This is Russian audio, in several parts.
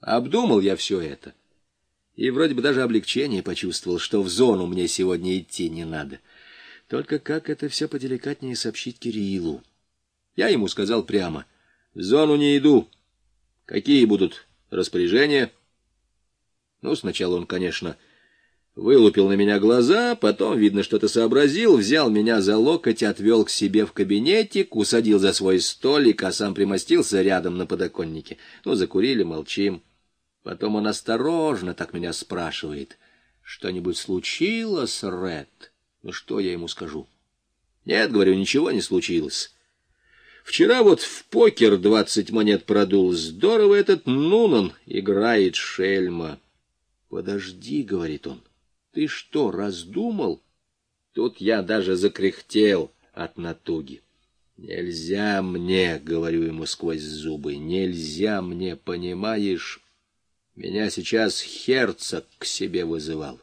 Обдумал я все это. И вроде бы даже облегчение почувствовал, что в зону мне сегодня идти не надо. Только как это все поделикатнее сообщить Кириллу? Я ему сказал прямо: в зону не иду. Какие будут распоряжения? Ну, сначала он, конечно, вылупил на меня глаза, потом, видно, что-то сообразил, взял меня за локоть, отвел к себе в кабинетик, усадил за свой столик, а сам примостился рядом на подоконнике. Ну, закурили, молчим. Потом он осторожно так меня спрашивает: что-нибудь случилось, Ред? Ну, что я ему скажу? Нет, говорю, ничего не случилось. Вчера вот в покер 20 монет продул. Здорово этот Нунан играет, шельма. Подожди, говорит он, ты что, раздумал? Тут я даже закряхтел от натуги. Нельзя мне, говорю ему сквозь зубы, нельзя мне, понимаешь? Меня сейчас Херцог к себе вызывал.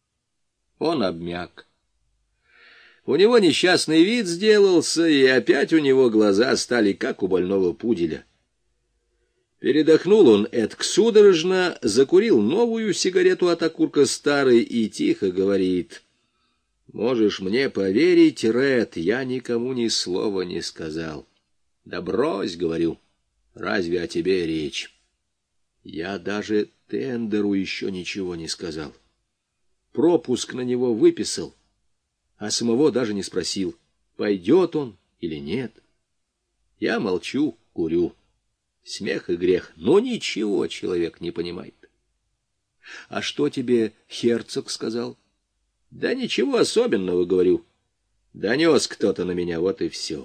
Он обмяк. У него несчастный вид сделался, и опять у него глаза стали, как у больного пуделя. Передохнул он эдак судорожно, закурил новую сигарету от окурка старой и тихо говорит: «Можешь мне поверить, Ред, я никому ни слова не сказал». «Да брось, — говорю, — разве о тебе речь? Я даже тендеру еще ничего не сказал. Пропуск на него выписал, а самого даже не спросил, пойдет он или нет. Я молчу, курю. Смех и грех, но ничего человек не понимает. А что тебе Херцог сказал? Да ничего особенного, говорю. Донес кто-то на меня, вот и все.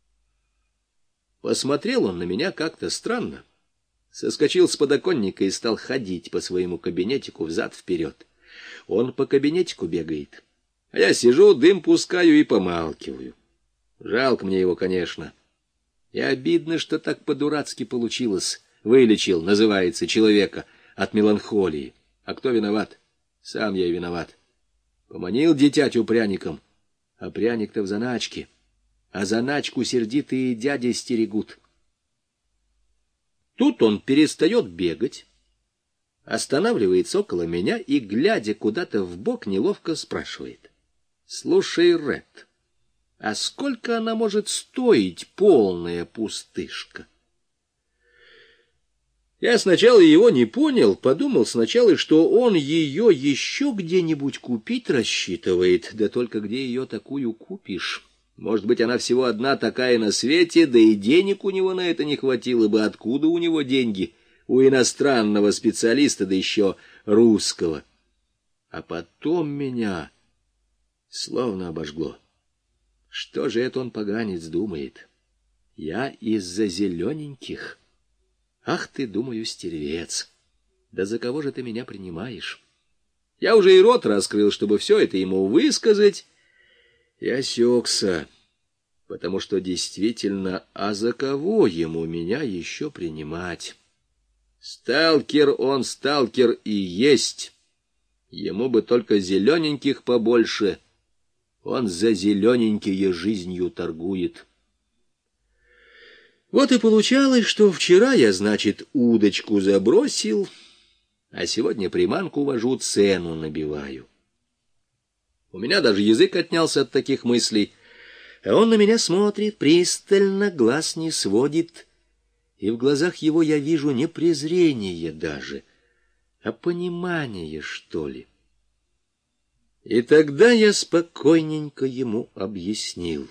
Посмотрел он на меня как-то странно. Соскочил с подоконника и стал ходить по своему кабинетику взад-вперед. Он по кабинетику бегает, а я сижу, дым пускаю и помалкиваю. Жалко мне его, конечно. И обидно, что так по-дурацки получилось. Вылечил, называется, человека от меланхолии. А кто виноват? Сам я и виноват. Поманил дитятю пряником, а пряник-то в заначке, а заначку сердитые дяди стерегут. Тут он перестает бегать, останавливается около меня и, глядя куда-то вбок, неловко спрашивает: «Слушай, Ред, а сколько она может стоить, полная пустышка?» Я сначала его не понял, подумал сначала, что он ее еще где-нибудь купить рассчитывает, да только где ее такую купишь? Может быть, она всего одна такая на свете, да и денег у него на это не хватило бы. Откуда у него деньги? У иностранного специалиста, да еще русского. А потом меня словно обожгло. Что же это он, поганец, думает? Я из-за зелененьких? Ах ты, думаю, стервец! Да за кого же ты меня принимаешь? Я уже и рот раскрыл, чтобы все это ему высказать. Я осекся, потому что действительно, а за кого ему меня еще принимать? Сталкер он, сталкер и есть. Ему бы только зелененьких побольше. Он за зелененькие жизнью торгует. Вот и получалось, что вчера я, значит, удочку забросил, а сегодня приманку вожу, цену набиваю. У меня даже язык отнялся от таких мыслей, а он на меня смотрит пристально, глаз не сводит, и в глазах его я вижу не презрение даже, а понимание, что ли. И тогда я спокойненько ему объяснил.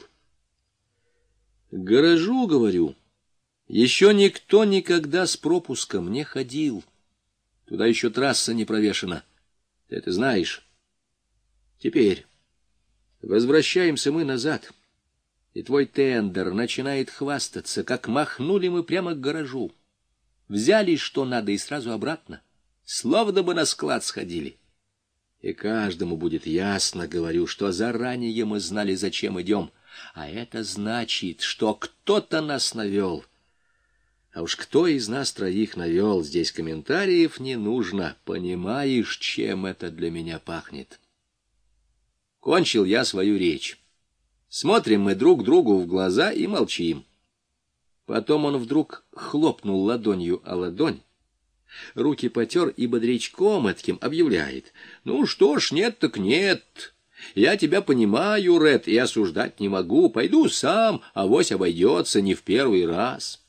К гаражу, говорю, еще никто никогда с пропуском не ходил. Туда еще трасса не провешена. Ты это знаешь. Теперь возвращаемся мы назад, и твой тендер начинает хвастаться, как махнули мы прямо к гаражу. Взяли, что надо, и сразу обратно. Словно бы на склад сходили. И каждому будет ясно, говорю, что заранее мы знали, зачем идем. А это значит, что кто-то нас навел. А уж кто из нас троих навел, здесь комментариев не нужно. Понимаешь, чем это для меня пахнет? Кончил я свою речь. Смотрим мы друг другу в глаза и молчим. Потом он вдруг хлопнул ладонью о ладонь, Руки потер и бодрячком этким объявляет: «Ну что ж, нет так нет. Я тебя понимаю, Ред, и осуждать не могу. Пойду сам, авось обойдется не в первый раз».